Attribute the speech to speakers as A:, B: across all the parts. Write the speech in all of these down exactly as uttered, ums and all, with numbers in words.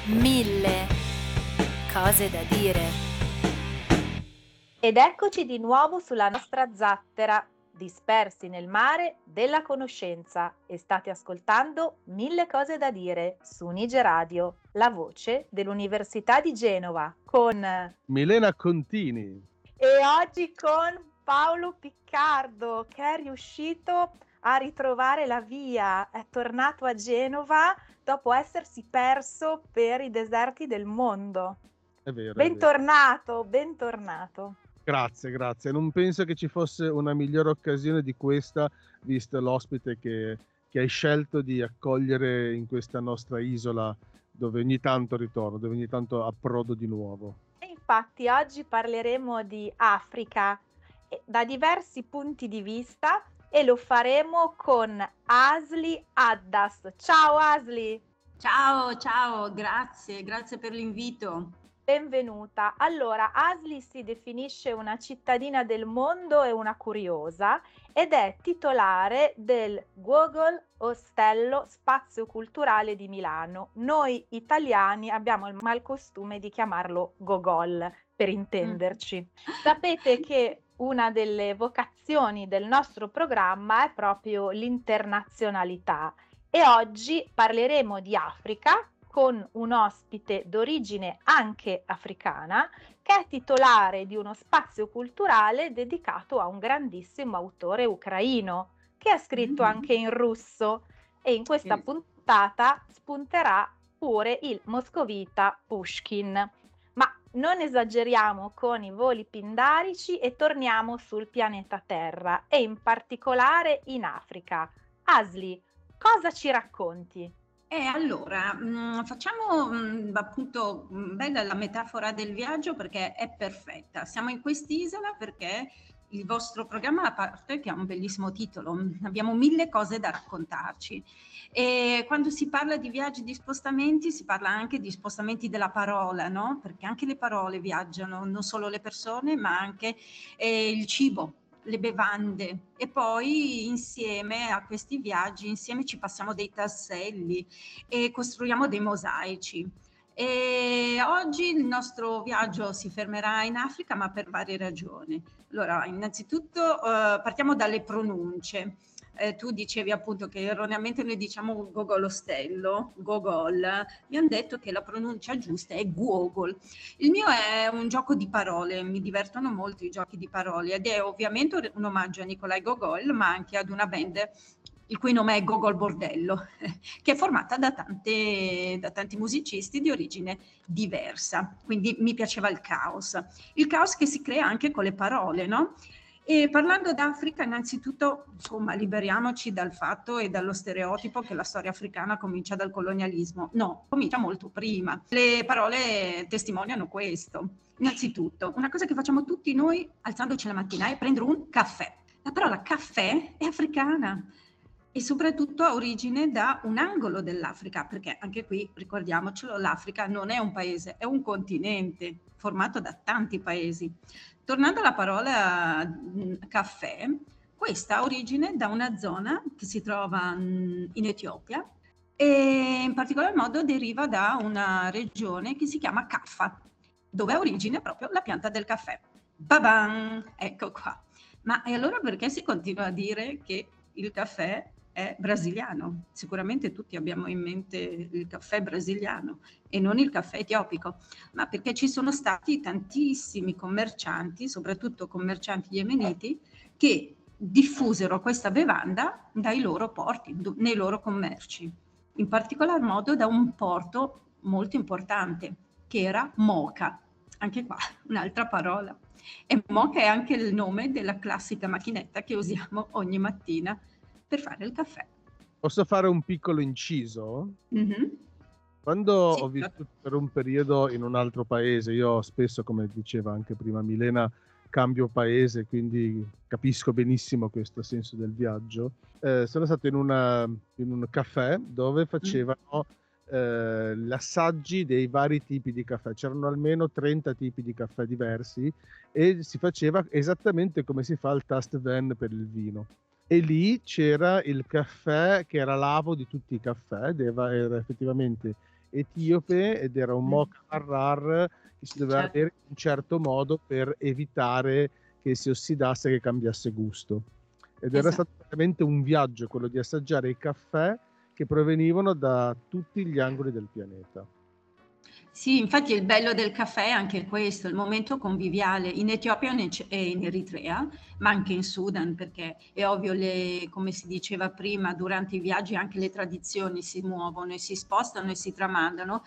A: Mille cose da dire.
B: Ed eccoci di nuovo sulla nostra zattera, dispersi nel mare della conoscenza, e state ascoltando Mille cose da dire su Nige Radio, la voce dell'Università di Genova, con
C: Milena Contini.
B: e oggi con Paolo Piccardo, che è riuscito a ritrovare la via, è tornato a Genova dopo essersi perso per i deserti del mondo.
C: È vero.
B: Bentornato, bentornato.
C: Grazie, grazie. Non penso che ci fosse una migliore occasione di questa, visto l'ospite che, che hai scelto di accogliere in questa nostra isola, dove ogni tanto ritorno, dove ogni tanto approdo di nuovo.
B: E infatti oggi parleremo di Africa eh, da diversi punti di vista, e lo faremo con Asli Addas. Ciao Asli!
D: Ciao, ciao, grazie, grazie per l'invito.
B: Benvenuta. Allora, Asli si definisce una cittadina del mondo e una curiosa, ed è titolare del Gogol Ostello Spazio Culturale di Milano. Noi italiani abbiamo il malcostume di chiamarlo Gogol, per intenderci. Sapete che una delle vocazioni del nostro programma è proprio l'internazionalità, e oggi parleremo di Africa con un ospite d'origine anche africana, che è titolare di uno spazio culturale dedicato a un grandissimo autore ucraino, che ha scritto
D: Mm.
B: anche in russo, e in questa
D: Sì.
B: puntata spunterà pure il moscovita Pushkin. Ma non esageriamo con i voli pindarici e torniamo sul pianeta Terra, e in particolare in Africa. Asli, cosa ci racconti?
D: E allora, mh, facciamo mh, appunto mh, bella la metafora del viaggio, perché è perfetta. Siamo in quest'isola perché il vostro programma, a parte che ha un bellissimo titolo, mh, abbiamo mille cose da raccontarci. E quando si parla di viaggi, di spostamenti, si parla anche di spostamenti della parola, no? Perché anche le parole viaggiano, non solo le persone, ma anche eh, il cibo, le bevande, e poi insieme a questi viaggi, insieme ci passiamo dei tasselli e costruiamo dei mosaici. E oggi il nostro viaggio si fermerà in Africa, ma per varie ragioni. Allora, innanzitutto eh, partiamo dalle pronunce. Eh, tu dicevi appunto che erroneamente noi diciamo Gogol Ostello, Gogol. Mi hanno detto che la pronuncia giusta è Gogol. Il mio è un gioco di parole, mi divertono molto i giochi di parole, ed è ovviamente un omaggio a Nikolai Gogol, ma anche ad una band il cui nome è Gogol Bordello, che è formata da, tante, da tanti musicisti di origine diversa. Quindi mi piaceva il caos. Il caos che si crea anche con le parole, no? E parlando d'Africa, innanzitutto, insomma, liberiamoci dal fatto e dallo stereotipo che la storia africana comincia dal colonialismo. No, comincia molto prima. Le parole testimoniano questo. Innanzitutto, una cosa che facciamo tutti noi alzandoci la mattina è prendere un caffè. La parola caffè è africana e soprattutto ha origine da un angolo dell'Africa, perché anche qui, ricordiamocelo, l'Africa non è un paese, è un continente formato da tanti paesi. Tornando alla parola mh, caffè, questa ha origine da una zona che si trova mh, in Etiopia, e in particolar modo deriva da una regione che si chiama Kaffa, dove ha origine proprio la pianta del caffè. Baban! Ecco qua. Ma e allora perché si continua a dire che il caffè è brasiliano? Sicuramente tutti abbiamo in mente il caffè brasiliano e non il caffè etiopico, ma perché ci sono stati tantissimi commercianti, soprattutto commercianti yemeniti, che diffusero questa bevanda dai loro porti, nei loro commerci, in particolar modo da un porto molto importante che era Mocha. Anche qua un'altra parola. E Mocha è anche il nome della classica macchinetta che usiamo ogni mattina per fare il caffè.
C: Posso fare un piccolo inciso?
D: Mm-hmm.
C: Quando
D: Sì,
C: ho vissuto per un periodo in un altro paese, io spesso, come diceva anche prima Milena, cambio paese, quindi capisco benissimo questo senso del viaggio. Eh, sono stato in, una, in un caffè dove facevano eh, gli assaggi dei vari tipi di caffè. C'erano almeno trenta tipi di caffè diversi e si faceva esattamente come si fa al Taste Van per il vino. E lì c'era il caffè che era l'avo di tutti i caffè, ed era effettivamente etiope ed era un
D: Mm.
C: mocha marrar che si doveva
D: Certo.
C: bere in un certo modo per evitare che si ossidasse e che cambiasse gusto. Ed era
D: Esatto.
C: stato veramente un viaggio quello di assaggiare i caffè che provenivano da tutti gli angoli del pianeta.
D: Sì, infatti il bello del caffè è anche questo, il momento conviviale in Etiopia e in Eritrea, ma anche in Sudan, perché è ovvio, le, come si diceva prima, durante i viaggi anche le tradizioni si muovono e si spostano e si tramandano.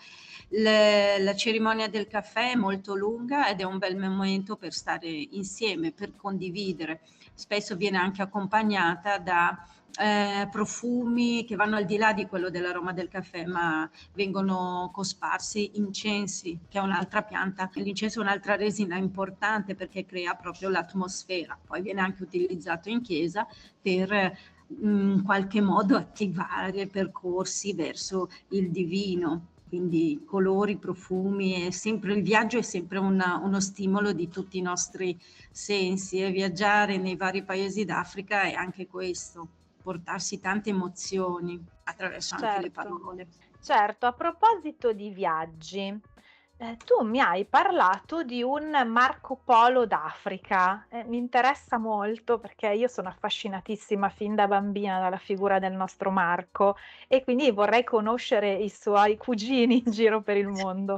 D: Le, la cerimonia del caffè è molto lunga ed è un bel momento per stare insieme, per condividere. Spesso viene anche accompagnata da eh, profumi che vanno al di là di quello dell'aroma del caffè, ma vengono cosparsi incensi, che è un'altra pianta. L'incenso è un'altra resina importante perché crea proprio l'atmosfera. Poi viene anche utilizzato in chiesa per in qualche modo attivare percorsi verso il divino. Quindi colori, profumi, è sempre, il viaggio è sempre una, uno stimolo di tutti i nostri sensi e viaggiare nei vari paesi d'Africa è anche questo, portarsi tante emozioni attraverso anche le
B: Certo,
D: parole.
B: certo. A proposito di viaggi, eh, tu mi hai parlato di un Marco Polo d'Africa. Eh, mi interessa molto perché io sono affascinatissima fin da bambina dalla figura del nostro Marco e quindi vorrei conoscere i suoi cugini in giro per il mondo.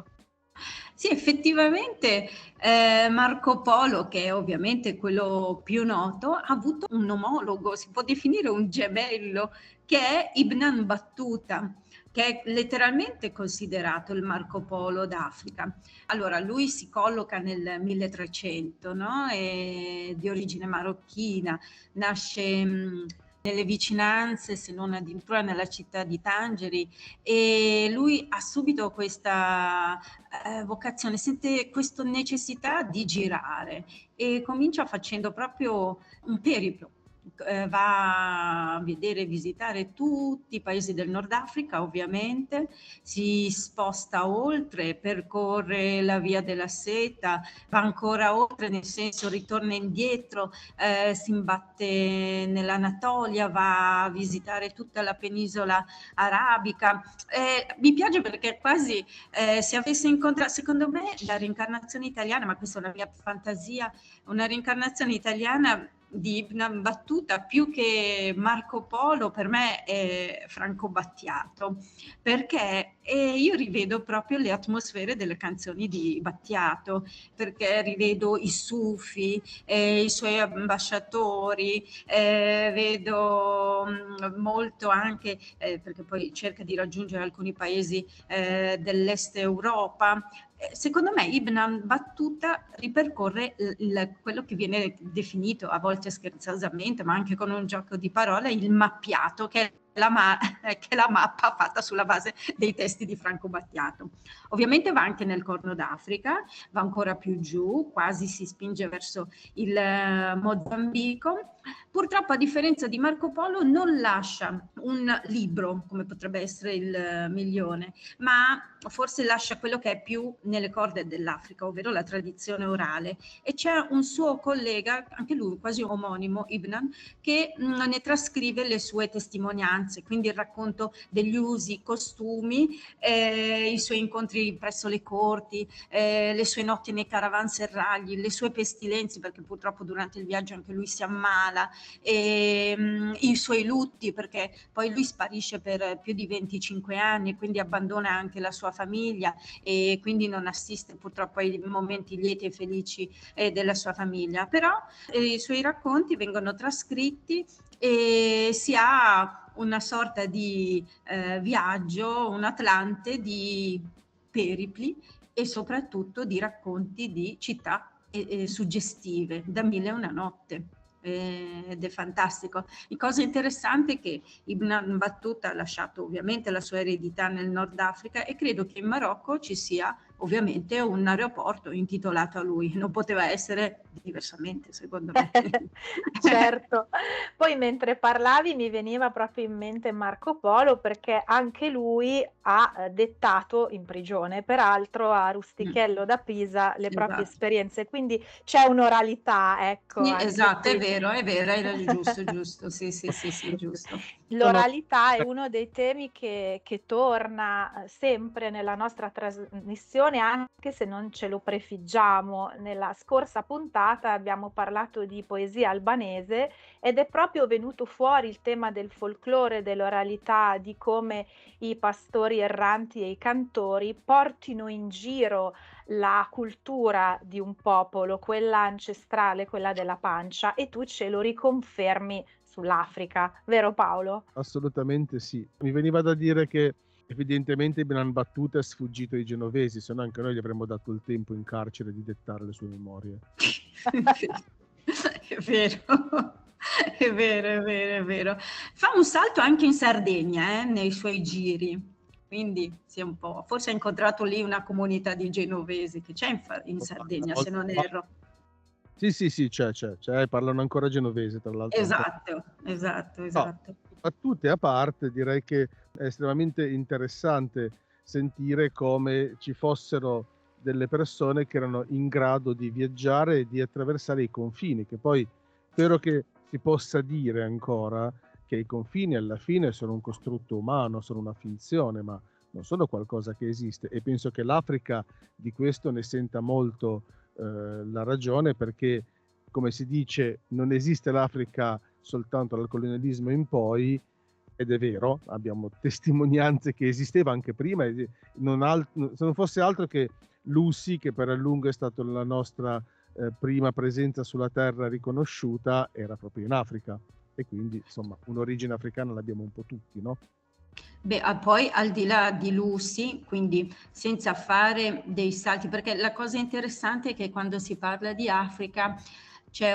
D: Sì, effettivamente eh, Marco Polo, che è ovviamente quello più noto, ha avuto un omologo, si può definire un gemello, che è Ibn Battuta, che è letteralmente considerato il Marco Polo d'Africa. Allora, lui si colloca nel milletrecento, no? È di origine marocchina, nasce mh, nelle vicinanze, se non addirittura nella città di Tangeri, e lui ha subito questa eh, vocazione, sente questa necessità di girare e comincia facendo proprio un periplo. Eh, va a vedere e visitare tutti i paesi del Nord Africa, ovviamente, si sposta oltre, percorre la via della seta, va ancora oltre, nel senso ritorna indietro, eh, si imbatte nell'Anatolia, va a visitare tutta la penisola arabica. Eh, mi piace perché quasi eh, se avesse incontrato, secondo me, la reincarnazione italiana, ma questa è una mia fantasia, una reincarnazione italiana di Ibn Battuta più che Marco Polo per me è Franco Battiato, perché eh, io rivedo proprio le atmosfere delle canzoni di Battiato, perché rivedo i sufi, eh, i suoi ambasciatori, eh, vedo mh, molto anche, eh, perché poi cerca di raggiungere alcuni paesi eh, dell'est Europa. Secondo me Ibn Battuta ripercorre il, il, quello che viene definito a volte scherzosamente, ma anche con un gioco di parole, il mappiato, che è la, ma- che è la mappa fatta sulla base dei testi di Franco Battiato. Ovviamente va anche nel Corno d'Africa, va ancora più giù, quasi si spinge verso il eh, Mozambico. Purtroppo, a differenza di Marco Polo, non lascia un libro, come potrebbe essere il eh, Milione, ma forse lascia quello che è più nelle corde dell'Africa, ovvero la tradizione orale. E c'è un suo collega, anche lui quasi omonimo, Ibn, che mh, ne trascrive le sue testimonianze, quindi il racconto degli usi, costumi, eh, i suoi incontri presso le corti, eh, le sue notti nei caravanserragli, le sue pestilenze, perché purtroppo durante il viaggio anche lui si ammala, e, mh, i suoi lutti, perché poi lui sparisce per più di venticinque anni, quindi abbandona anche la sua famiglia e quindi non assiste purtroppo ai momenti lieti e felici eh, della sua famiglia. Però eh, i suoi racconti vengono trascritti e si ha una sorta di eh, viaggio, un Atlante di peripli e soprattutto di racconti di città eh, eh, suggestive, da Mille e una notte. Ed è fantastico. La cosa interessante è che Ibn Battuta ha lasciato ovviamente la sua eredità nel Nord Africa e credo che in Marocco ci sia ovviamente un aeroporto intitolato a lui, non poteva essere diversamente, secondo me.
B: Certo, poi mentre parlavi mi veniva proprio in mente Marco Polo, perché anche lui ha eh, dettato in prigione, peraltro a Rustichello da Pisa, le proprie
D: Esatto.
B: esperienze, quindi c'è un'oralità, ecco,
D: Sì,
B: anche
D: esatto, è
B: qui.
D: vero, è vero, hai giusto, giusto, sì, sì, sì, sì, giusto.
C: Sono-
B: L'oralità è uno dei temi che, che torna eh, sempre nella nostra trasmissione, anche se non ce lo prefiggiamo. Nella scorsa puntata abbiamo parlato di poesia albanese ed è proprio venuto fuori il tema del folklore, dell'oralità, di come i pastori erranti e i cantori portino in giro la cultura di un popolo, quella ancestrale, quella della pancia, e tu ce lo riconfermi sull'Africa, vero Paolo?
C: Assolutamente sì. Mi veniva da dire che evidentemente Milan Battuta è sfuggito ai genovesi, se no anche noi gli avremmo dato il tempo in carcere di dettare le sue memorie.
D: È vero, è vero, è vero, è vero. Fa un salto anche in Sardegna, eh, nei suoi giri, quindi si è un po', forse ha incontrato lì una comunità di genovesi che c'è in, Fa- in Sardegna, se non erro.
C: Sì, sì, sì, c'è, c'è, c'è, parlano ancora genovese, tra l'altro.
D: Esatto, esatto, esatto.
C: No, battute a parte, direi che è estremamente interessante sentire come ci fossero delle persone che erano in grado di viaggiare e di attraversare i confini, che poi spero che si possa dire ancora che i confini alla fine sono un costrutto umano, sono una finzione, ma non sono qualcosa che esiste, e penso che l'Africa di questo ne senta molto eh, la ragione, perché, come si dice, non esiste l'Africa soltanto dal colonialismo in poi, ed è vero, abbiamo testimonianze che esisteva anche prima, non al- se non fosse altro che Lucy, che per a lungo è stata la nostra eh, prima presenza sulla terra riconosciuta, era proprio in Africa, e quindi insomma un'origine africana l'abbiamo un po' tutti, no?
D: Beh, ah, poi al di là di Lucy, quindi senza fare dei salti, perché la cosa interessante è che quando si parla di Africa c'è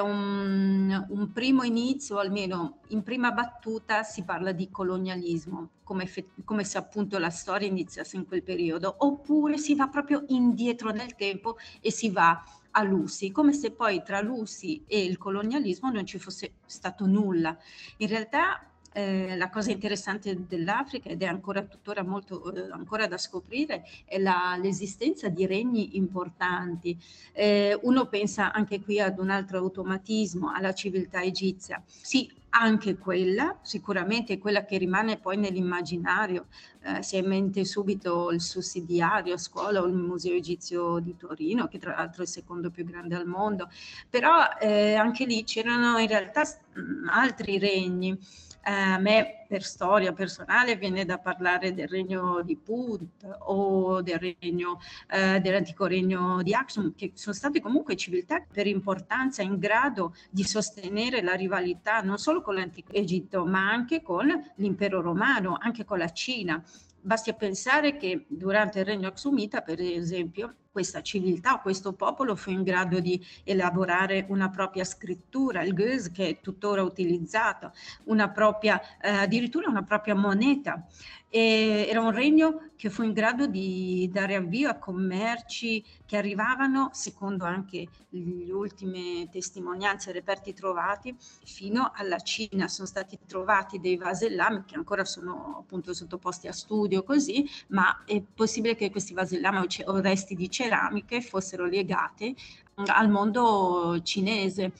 D: un, un primo inizio, almeno in prima battuta si parla di colonialismo, come, fe- come se appunto la storia iniziasse in quel periodo, oppure si va proprio indietro nel tempo e si va a Lucy, come se poi tra Lucy e il colonialismo non ci fosse stato nulla. In realtà eh, la cosa interessante dell'Africa, ed è ancora tuttora molto eh, ancora da scoprire, è la, l'esistenza di regni importanti. Eh, uno pensa anche qui ad un altro automatismo, alla civiltà egizia. Sì, anche quella, sicuramente quella che rimane poi nell'immaginario. Eh, si ha in mente subito il sussidiario a scuola o il Museo Egizio di Torino, che tra l'altro è il secondo più grande al mondo, però eh, anche lì c'erano in realtà mh, altri regni. A me per storia personale viene da parlare del regno di Punt o del regno eh, dell'antico regno di Aksum, che sono state comunque civiltà per importanza in grado di sostenere la rivalità non solo con l'antico Egitto ma anche con l'impero romano, anche con la Cina. Basti pensare che durante il regno aksumita, per esempio, questa civiltà, questo popolo fu in grado di elaborare una propria scrittura, il Ge'ez, che è tuttora utilizzato, una propria, eh, addirittura una propria moneta. E era un regno che fu in grado di dare avvio a commerci che arrivavano, secondo anche le ultime testimonianze e reperti trovati, fino alla Cina. Sono stati trovati dei vasellami che ancora sono appunto sottoposti a studio così, ma è possibile che questi vasellami o, ce- o resti di ceramiche fossero legati al mondo cinese.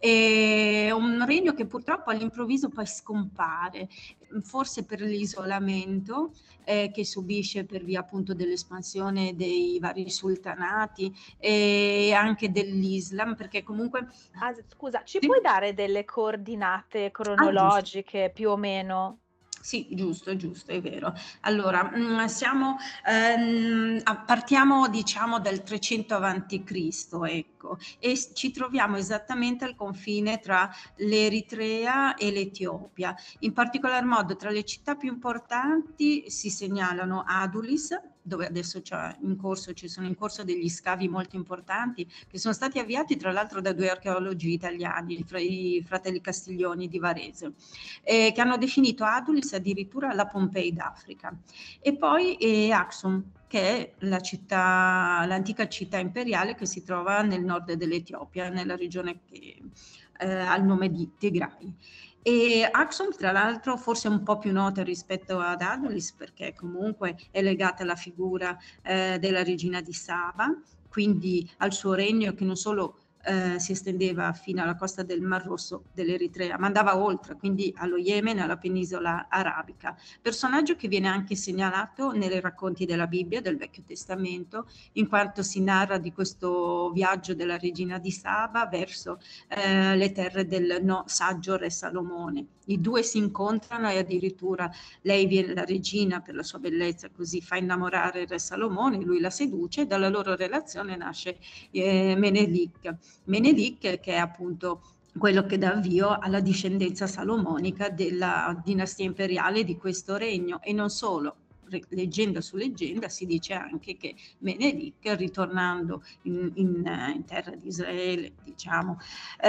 D: È un regno che purtroppo all'improvviso poi scompare, forse per l'isolamento eh, che subisce per via appunto dell'espansione dei vari sultanati e anche dell'Islam, perché comunque...
B: Ah, scusa, ci
D: Sì.
B: puoi dare delle coordinate
D: Ah,
B: cronologiche più o meno?
D: Sì, giusto, giusto, è vero. Allora, mh, siamo, ehm, a- partiamo diciamo dal trecento avanti Cristo, ecco, e s- ci troviamo esattamente al confine tra l'Eritrea e l'Etiopia. In particolar modo tra le città più importanti si segnalano Adulis, dove adesso c'è in corso, ci sono in corso degli scavi molto importanti che sono stati avviati tra l'altro da due archeologi italiani, fra- i fratelli Castiglioni di Varese, eh, che hanno definito Adulis addirittura la Pompei d'Africa. E poi eh, Aksum, che è la città, l'antica città imperiale che si trova nel nord dell'Etiopia, nella regione che eh, ha il nome di Tigray. E Aksum, tra l'altro, forse è un po' più nota rispetto ad Adonis, perché comunque è legata alla figura eh, della regina di Saba, quindi al suo regno che non solo eh, si estendeva fino alla costa del Mar Rosso dell'Eritrea, ma andava oltre, quindi allo Yemen, alla penisola arabica. Personaggio che viene anche segnalato nei racconti della Bibbia, del Vecchio Testamento, in quanto si narra di questo viaggio della regina di Saba verso eh, le terre del no, saggio re Salomone. I due si incontrano e addirittura lei viene la regina per la sua bellezza, così fa innamorare il re Salomone, lui la seduce e dalla loro relazione nasce eh, Menelik. Menelik che è appunto quello che dà avvio alla discendenza salomonica della dinastia imperiale di questo regno, e non solo. Leggenda su leggenda si dice anche che Menelik, ritornando in, in, in terra di Israele, diciamo,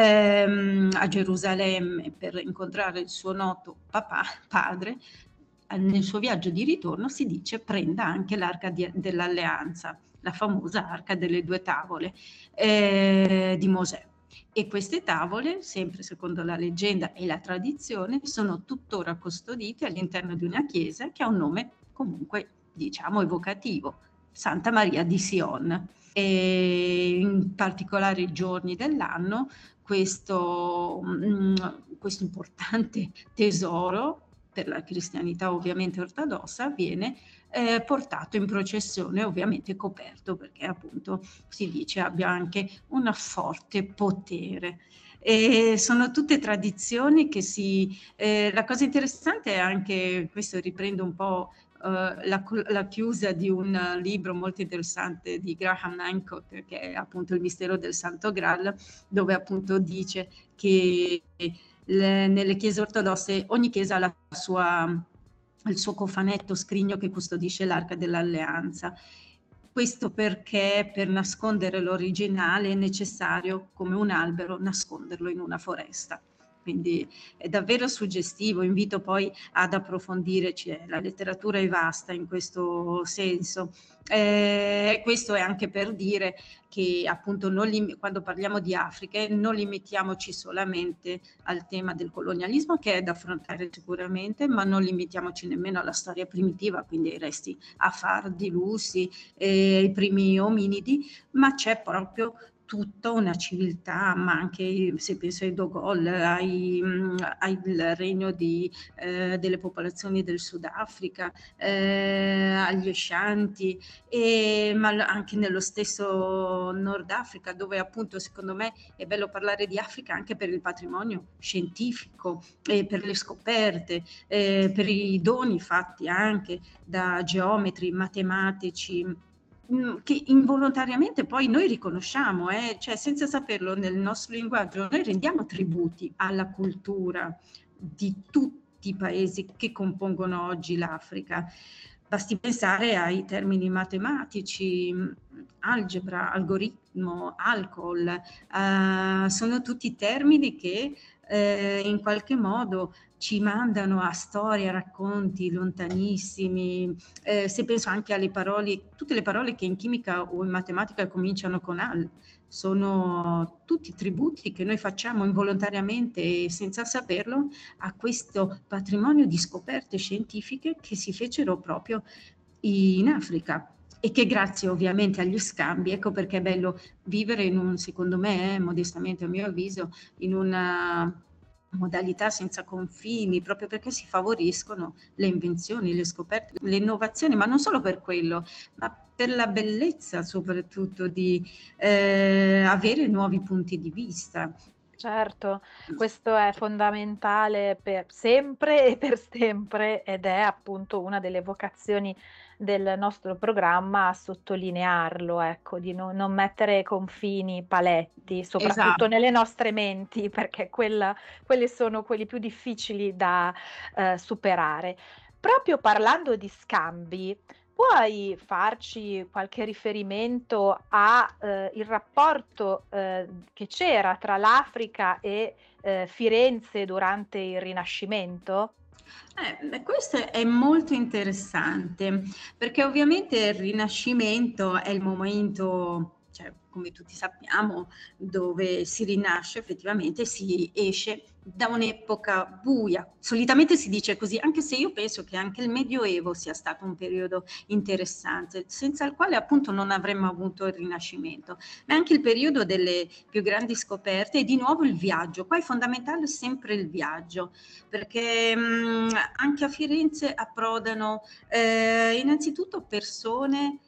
D: ehm, a Gerusalemme per incontrare il suo noto papà, padre, nel suo viaggio di ritorno si dice prenda anche l'arca di, dell'alleanza, la famosa arca delle due tavole eh, di Mosè. E queste tavole, sempre secondo la leggenda e la tradizione, sono tuttora custodite all'interno di una chiesa che ha un nome comunque, diciamo, evocativo, Santa Maria di Sion. E in particolari giorni dell'anno questo, mh, questo importante tesoro per la cristianità ovviamente ortodossa viene eh, portato in processione, ovviamente coperto, perché appunto si dice abbia anche un forte potere. E sono tutte tradizioni che si... Eh, la cosa interessante è anche, questo riprende un po' Uh, la, la chiusa di un libro molto interessante di Graham Hancock, che è appunto Il mistero del Santo Graal, dove appunto dice che le, nelle chiese ortodosse ogni chiesa ha la sua, il suo cofanetto, scrigno che custodisce l'arca dell'alleanza. Questo perché per nascondere l'originale è necessario, come un albero, nasconderlo in una foresta. Quindi è davvero suggestivo, invito poi ad approfondire, cioè, la letteratura è vasta in questo senso. Eh, questo è anche per dire che appunto non lim- quando parliamo di Africa non limitiamoci solamente al tema del colonialismo, che è da affrontare sicuramente, ma non limitiamoci nemmeno alla storia primitiva, quindi ai resti Afar, di Lusi, eh, i primi ominidi, ma c'è proprio tutta una civiltà, ma anche se penso ai Dogol, ai, ai il regno di, eh, delle popolazioni del Sudafrica, eh, agli Ashanti, e, ma anche nello stesso Nord Africa, dove appunto secondo me è bello parlare di Africa anche per il patrimonio scientifico, eh, per le scoperte, eh, per i doni fatti anche da geometri, matematici, che involontariamente poi noi riconosciamo, eh? Cioè senza saperlo nel nostro linguaggio noi rendiamo tributi alla cultura di tutti i paesi che compongono oggi l'Africa. Basti pensare ai termini matematici, algebra, algoritmo, alcol, eh, sono tutti termini che eh, in qualche modo ci mandano a storie, a racconti lontanissimi. Eh, se penso anche alle parole, tutte le parole che in chimica o in matematica cominciano con al, sono tutti tributi che noi facciamo involontariamente e senza saperlo a questo patrimonio di scoperte scientifiche che si fecero proprio in Africa e che grazie ovviamente agli scambi, ecco perché è bello vivere in un, secondo me, eh, modestamente a mio avviso, in una modalità senza confini, proprio perché si favoriscono le invenzioni, le scoperte, le innovazioni, ma non solo per quello, ma per la bellezza soprattutto di eh, avere nuovi punti di vista.
B: Certo, questo è fondamentale per sempre e per sempre ed è appunto una delle vocazioni del nostro programma a sottolinearlo, ecco, di no, non mettere confini, paletti, soprattutto
D: Esatto.
B: nelle nostre menti, perché quella, quelli sono quelli più difficili da eh, superare. Proprio parlando di scambi, Puoi farci qualche riferimento a, ehm, il rapporto, ehm, che c'era tra l'Africa e, ehm, Firenze durante il Rinascimento?
D: Eh, beh, questo è molto interessante, perché ovviamente il Rinascimento è il momento, cioè, come tutti sappiamo, dove si rinasce effettivamente, si esce da un'epoca buia. Solitamente si dice così, anche se io penso che anche il Medioevo sia stato un periodo interessante, senza il quale appunto non avremmo avuto il Rinascimento, ma anche il periodo delle più grandi scoperte e di nuovo il viaggio. Qua è fondamentale sempre il viaggio, perché mh, anche a Firenze approdano eh, innanzitutto persone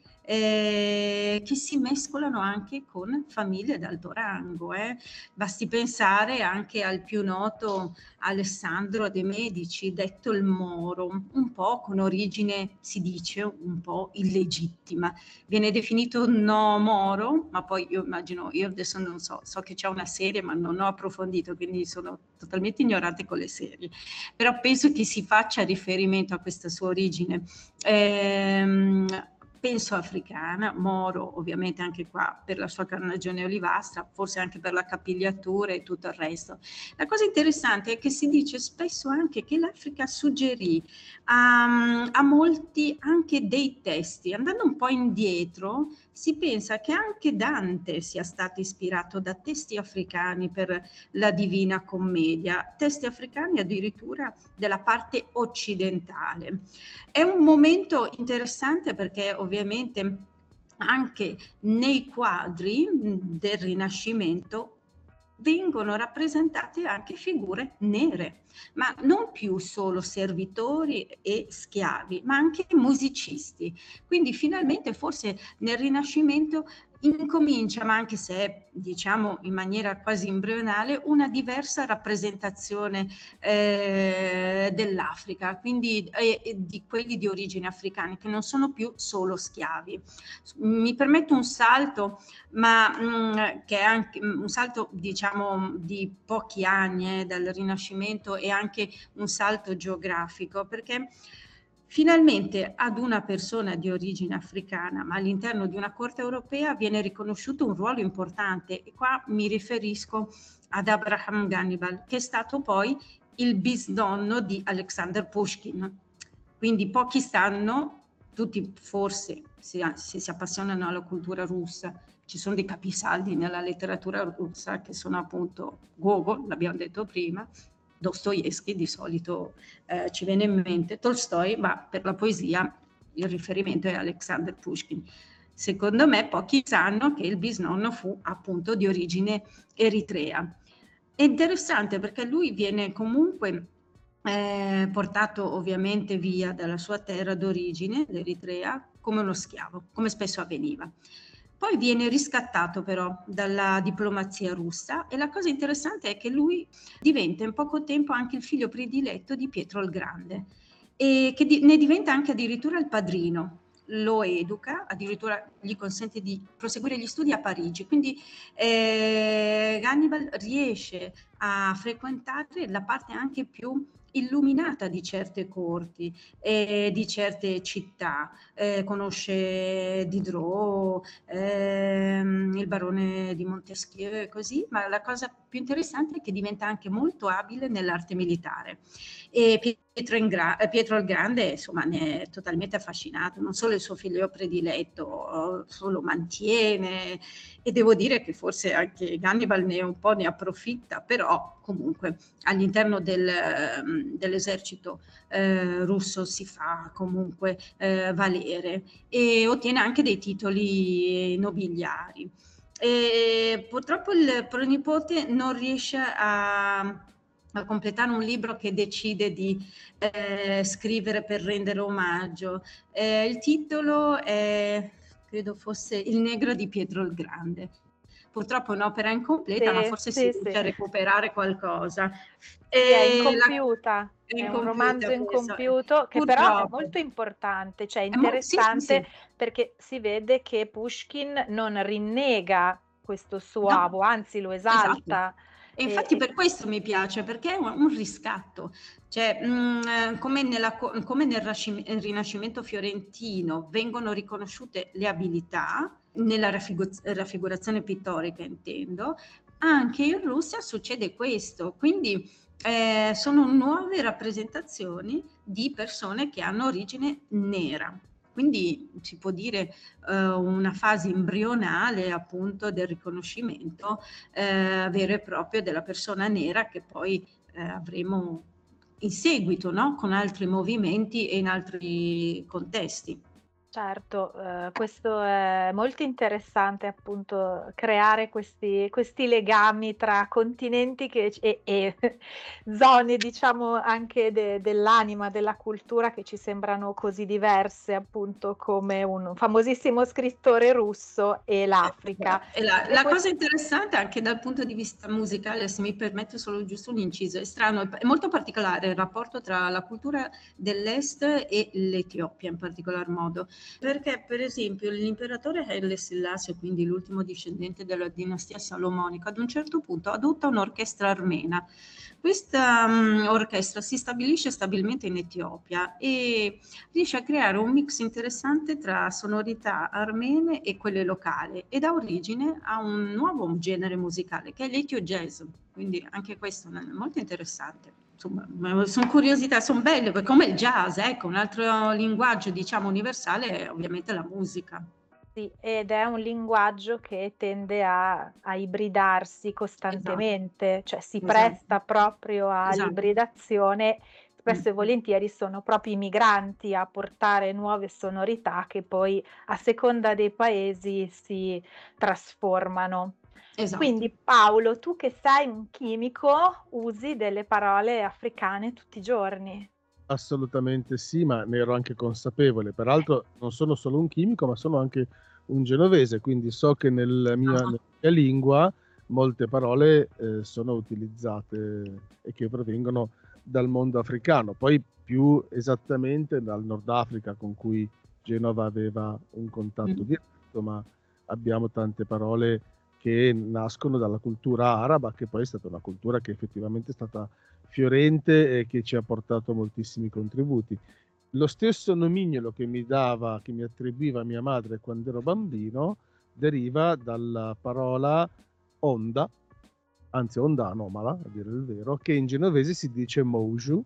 D: eh, che si mescolano anche con famiglie d'alto rango. Eh. Basti pensare anche al più noto Alessandro de' Medici, detto il Moro, un po' con origine, si dice, un po' illegittima. Viene definito no Moro, ma poi io immagino, io adesso non so, so che c'è una serie, ma non ho approfondito, quindi sono totalmente ignorante con le serie. Però penso che si faccia riferimento a questa sua origine. Ehm, penso africana, Moro ovviamente anche qua per la sua carnagione olivastra, forse anche per la capigliatura e tutto il resto. La cosa interessante è che si dice spesso anche che l'Africa suggerì a, a molti anche dei testi. Andando un po' indietro, si pensa che anche Dante sia stato ispirato da testi africani per la Divina Commedia, testi africani addirittura della parte occidentale. È un momento interessante perché ovviamente anche nei quadri del Rinascimento vengono rappresentate anche figure nere, ma non più solo servitori e schiavi, ma anche musicisti. Quindi finalmente forse nel Rinascimento incomincia, ma anche se diciamo in maniera quasi embrionale, una diversa rappresentazione eh, dell'Africa, quindi eh, di quelli di origine africana, che non sono più solo schiavi. Mi permetto un salto, ma mh, che è anche un salto diciamo di pochi anni eh, dal Rinascimento e anche un salto geografico, perché finalmente ad una persona di origine africana, ma all'interno di una corte europea, viene riconosciuto un ruolo importante. E qua mi riferisco ad Abraham Gannibal, che è stato poi il bisnonno di Alexander Pushkin. Quindi pochi sanno, tutti forse se, se si appassionano alla cultura russa, ci sono dei capisaldi nella letteratura russa che sono appunto Gogol, l'abbiamo detto prima, Dostoevsky di solito eh, ci viene in mente, Tolstoi, ma per la poesia il riferimento è Alexander Pushkin. Secondo me pochi sanno che il bisnonno fu appunto di origine eritrea. È interessante perché lui viene comunque eh, portato ovviamente via dalla sua terra d'origine, l'Eritrea, come uno schiavo, come spesso avveniva. Poi viene riscattato però dalla diplomazia russa e la cosa interessante è che lui diventa in poco tempo anche il figlio prediletto di Pietro il Grande e che di, ne diventa anche addirittura il padrino. Lo educa, addirittura gli consente di proseguire gli studi a Parigi. Quindi eh, Hannibal riesce a frequentare la parte anche più illuminata di certe corti e di certe città, eh, conosce Diderot, ehm, il barone di Montesquieu e così, ma la cosa più interessante è che diventa anche molto abile nell'arte militare. E Pietro, Ingra- Pietro il Grande insomma ne è totalmente affascinato, non solo il suo figlio prediletto, lo mantiene e devo dire che forse anche Hannibal ne un po' ne approfitta, però comunque all'interno del, dell'esercito eh, russo si fa comunque eh, valere e ottiene anche dei titoli nobiliari. E purtroppo il pronipote non riesce a, a completare un libro che decide di eh, scrivere per rendere omaggio. Eh, il titolo è, credo fosse Il Negro di Pietro il Grande. Purtroppo è un'opera incompleta,
B: sì,
D: ma forse
B: sì,
D: si riesce
B: sì.
D: a recuperare qualcosa.
B: Sì, è
D: E
B: incompiuta,
D: la... è,
B: è un
D: incompiuta
B: romanzo
D: questo.
B: incompiuto che
D: Purtroppo.
B: però è molto importante, cioè
D: È mo- sì, sì,
B: interessante
D: sì.
B: perché si vede che Pushkin non rinnega questo suo
D: No.
B: avo, anzi lo
D: Esatto.
B: esalta.
D: E
B: E,
D: infatti
B: e-
D: per questo mi piace, perché è un, un riscatto. Cioè, mh, come, nella co- come nel rasci- Rinascimento fiorentino vengono riconosciute le abilità, nella raffigu- raffigurazione pittorica intendo, anche in Russia succede questo. Quindi eh, sono nuove rappresentazioni di persone che hanno origine nera. Quindi si può dire eh, una fase embrionale appunto del riconoscimento eh, vero e proprio della persona nera che poi eh, avremo in seguito, no? Con altri movimenti e in altri contesti.
B: Certo, eh, questo è molto interessante, appunto, creare questi, questi legami tra continenti che, e, e zone, diciamo, anche de- dell'anima, della cultura che ci sembrano così diverse, appunto, come un famosissimo scrittore russo e l'Africa.
D: E la,
B: E
D: la
B: que-
D: cosa interessante anche dal punto di vista musicale, se mi permette solo giusto un inciso, è strano, è molto particolare il rapporto tra la cultura dell'Est e l'Etiopia in particolar modo, perché per esempio l'imperatore Haile Selassie, quindi l'ultimo discendente della dinastia salomonica, ad un certo punto adotta un'orchestra armena. Questa um, orchestra si stabilisce stabilmente in Etiopia e riesce a creare un mix interessante tra sonorità armene e quelle locali e dà origine a un nuovo genere musicale che è l'Ethio Jazz, quindi anche questo è molto interessante. Insomma, sono curiosità, sono belle, perché come il jazz, ecco, un altro linguaggio diciamo universale è ovviamente la musica.
B: Sì, ed è un linguaggio che tende a, a ibridarsi
D: Esatto,
B: costantemente, cioè si
D: esatto,
B: presta proprio
D: esatto.
B: all'ibridazione.
D: Mm.
B: Spesso e volentieri sono proprio i migranti a portare nuove sonorità che poi a seconda dei paesi si trasformano.
D: Esatto.
B: Quindi Paolo, tu che sei un chimico, usi delle parole africane tutti i giorni.
C: Assolutamente sì, ma ne ero anche consapevole. Peraltro non sono solo un chimico, ma sono anche un genovese, quindi so che nel mia,
D: Ah,
C: nella mia lingua molte parole eh, sono utilizzate e che provengono dal mondo africano. Poi più esattamente dal Nord Africa, con cui Genova aveva un contatto
D: mm,
C: diretto, ma abbiamo tante parole che nascono dalla cultura araba, che poi è stata una cultura che effettivamente è stata fiorente e che ci ha portato moltissimi contributi. Lo stesso nomignolo che mi dava, che mi attribuiva mia madre quando ero bambino, deriva dalla parola onda, anzi onda anomala, a dire il vero, che in genovese si dice mouju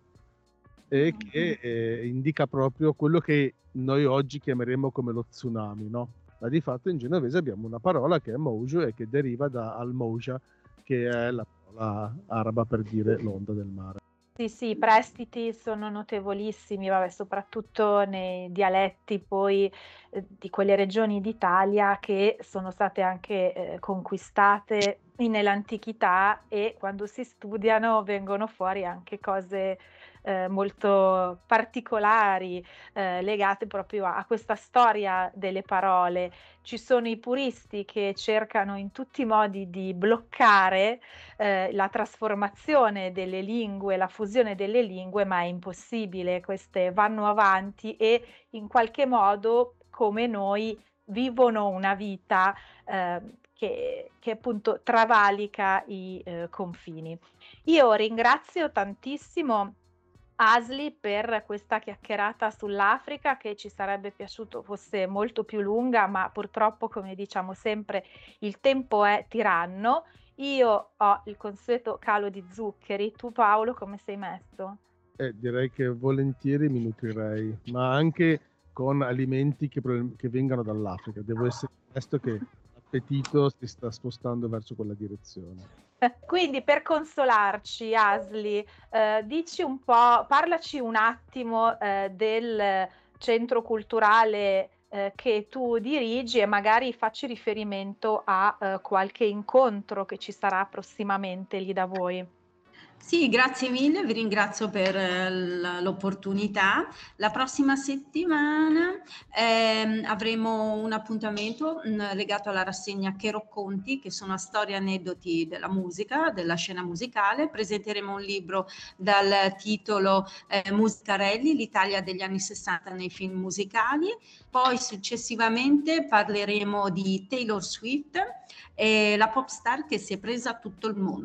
C: e che eh, indica proprio quello che noi oggi chiameremo come lo tsunami, no? Ma di fatto in genovese abbiamo una parola che è mouju e che deriva da al-mouja, che è la parola araba per dire l'onda del mare.
B: Sì, sì, i prestiti sono notevolissimi, vabbè, soprattutto nei dialetti poi eh, di quelle regioni d'Italia che sono state anche eh, conquistate nell'antichità e quando si studiano vengono fuori anche cose eh, molto particolari eh, legate proprio a, a questa storia delle parole. Ci sono i puristi che cercano in tutti i modi di bloccare eh, la trasformazione delle lingue, la fusione delle lingue, ma è impossibile, queste vanno avanti e in qualche modo, come noi, vivono una vita eh, che, che appunto travalica i eh, confini. Io ringrazio tantissimo Asli per questa chiacchierata sull'Africa che ci sarebbe piaciuto fosse molto più lunga, ma purtroppo, come diciamo sempre, il tempo è tiranno. Io ho il consueto calo di zuccheri. Tu Paolo, come sei messo?
C: Eh, direi che volentieri mi nutrirei, ma anche con alimenti che, prob- che vengano dall'Africa. Devo essere onesto che l'appetito si sta spostando verso quella direzione.
B: Quindi per consolarci, Asli, eh, dici un po', parlaci un attimo eh, del centro culturale eh, che tu dirigi e magari facci riferimento a eh, qualche incontro che ci sarà prossimamente lì da voi.
D: sì, grazie mille, vi ringrazio per eh, l- l'opportunità. La prossima settimana ehm, avremo un appuntamento mh, legato alla rassegna Che racconti, che sono storie e aneddoti della musica, della scena musicale. Presenteremo un libro dal titolo eh, Musicarelli, l'Italia degli anni sessanta nei film musicali. Poi successivamente parleremo di Taylor Swift, e la pop star che si è presa tutto il mondo.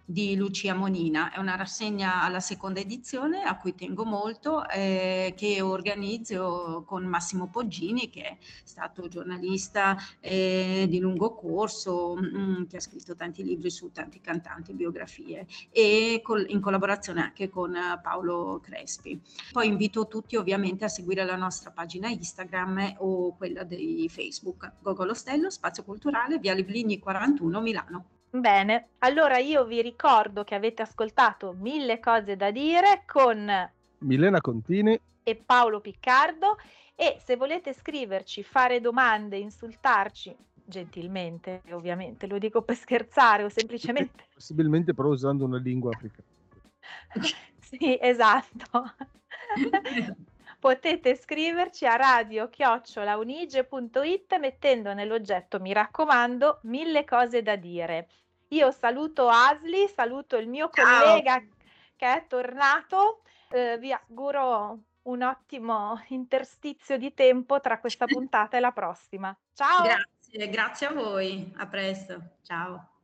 D: di Lucia Monina. È una rassegna alla seconda edizione a cui tengo molto, eh, che organizzo con Massimo Poggini, che è stato giornalista eh, di lungo corso, mh, che ha scritto tanti libri su tanti cantanti, biografie, e col, in collaborazione anche con Paolo Crespi. Poi invito tutti ovviamente a seguire la nostra pagina Instagram o quella di Facebook, Gogol Ostello, Spazio Culturale, Viale Bligni quarantuno, Milano.
B: Bene, allora io vi ricordo che avete ascoltato Mille cose da dire con
C: Milena Contini
B: e Paolo Piccardo, e se volete scriverci, fare domande, insultarci, gentilmente ovviamente, lo dico per scherzare o semplicemente...
C: possibilmente però usando una lingua africana.
B: Sì, esatto. Potete scriverci a radio chiocciola unige punto it mettendo nell'oggetto, mi raccomando, Mille cose da dire. Io saluto Asli, saluto il mio
D: Ciao.
B: collega che è tornato, eh, vi auguro un ottimo interstizio di tempo tra questa puntata e la prossima. Ciao!
D: Grazie, grazie a voi, a presto, ciao.